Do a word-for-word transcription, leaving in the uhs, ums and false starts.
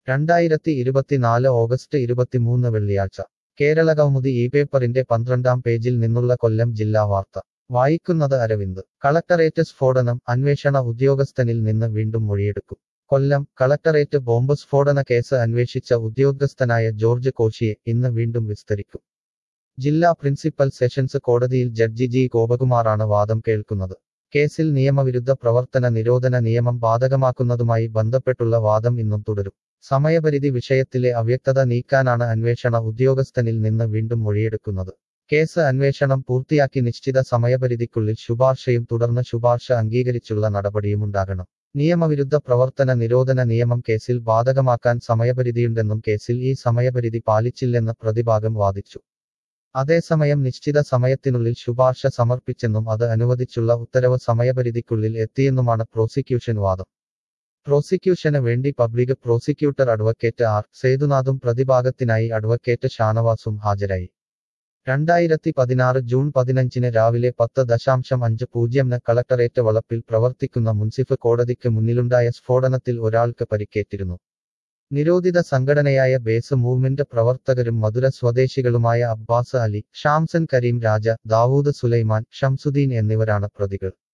രണ്ടായിരത്തി ഇരുപത്തിനാല് ഓഗസ്റ്റ് ഇരുപത്തിമൂന്ന് വെള്ളിയാഴ്ച കേരള കൗമുദി ഈ പേപ്പറിന്റെ പന്ത്രണ്ടാം പേജിൽ നിന്നുള്ള കൊല്ലം ജില്ലാ വാർത്ത വായിക്കുന്നത് അരവിന്ദ് കളക്ടറേറ്റ് സ്ഫോടനം അന്വേഷണ ഉദ്യോഗസ്ഥനിൽ നിന്ന് വീണ്ടും മൊഴിയെടുക്കും കൊല്ലം കളക്ടറേറ്റ് ബോംബ് സ്ഫോടന കേസ് അന്വേഷിച്ച ഉദ്യോഗസ്ഥനായ ജോർജ് കോശിയെ ഇന്ന് വീണ്ടും വിസ്തരിക്കും ജില്ലാ പ്രിൻസിപ്പൽ സെഷൻസ് കോടതിയിൽ ജഡ്ജി ജി ഗോപകുമാറാണ് വാദം കേൾക്കുന്നത് കേസിൽ നിയമവിരുദ്ധ പ്രവർത്തന നിരോധന നിയമം ബാധകമാക്കുന്നതുമായി ബന്ധപ്പെട്ടുള്ള വാദം ഇന്നും തുടരും സമയപരിധി വിഷയത്തിലെ അവ്യക്തത നീക്കാനാണ് അന്വേഷണ ഉദ്യോഗസ്ഥനിൽ നിന്ന് വീണ്ടും മൊഴിയെടുക്കുന്നത് കേസ് അന്വേഷണം പൂർത്തിയാക്കി നിശ്ചിത സമയപരിധിക്കുള്ളിൽ ശുപാർശയും തുടർന്ന് ശുപാർശ അംഗീകരിച്ചുള്ള നടപടിയുമുണ്ടാകണം നിയമവിരുദ്ധ പ്രവർത്തന നിരോധന നിയമം കേസിൽ ബാധകമാക്കാൻ സമയപരിധിയുണ്ടെന്നും കേസിൽ ഈ സമയപരിധി പാലിച്ചില്ലെന്ന് പ്രതിഭാഗം വാദിച്ചു അതേസമയം നിശ്ചിത സമയത്തിനുള്ളിൽ ശുപാർശ സമർപ്പിച്ചെന്നും അത് അനുവദിച്ചുള്ള ഉത്തരവ് സമയപരിധിക്കുള്ളിൽ എത്തിയെന്നുമാണ് പ്രോസിക്യൂഷൻ വാദം പ്രോസിക്യൂഷന് വേണ്ടി പബ്ലിക് പ്രോസിക്യൂട്ടർ അഡ്വക്കേറ്റ് ആർ സേതുനാഥും പ്രതിഭാഗത്തിനായി അഡ്വക്കേറ്റ് ഷാനവാസും ഹാജരായി രണ്ടായിരത്തി പതിനാറ് ജൂൺ പതിനഞ്ചിന് രാവിലെ പത്ത് ദശാംശം അഞ്ച് പൂജ്യംന് കളക്ടറേറ്റ് വളപ്പിൽ പ്രവർത്തിക്കുന്ന മുൻസിഫ് കോടതിക്ക് മുന്നിലുണ്ടായ സ്ഫോടനത്തിൽ ഒരാൾക്ക് പരിക്കേറ്റിരുന്നു നിരോധിത സംഘടനയായ ബേസ് മൂവ്മെന്റ് പ്രവർത്തകരും മധുര സ്വദേശികളുമായ അബ്ബാസ് അലി ഷാംസൻ കരീം രാജ ദാവൂദ് സുലൈമാൻ ഷംസുദ്ദീൻ എന്നിവരാണ് പ്രതികൾ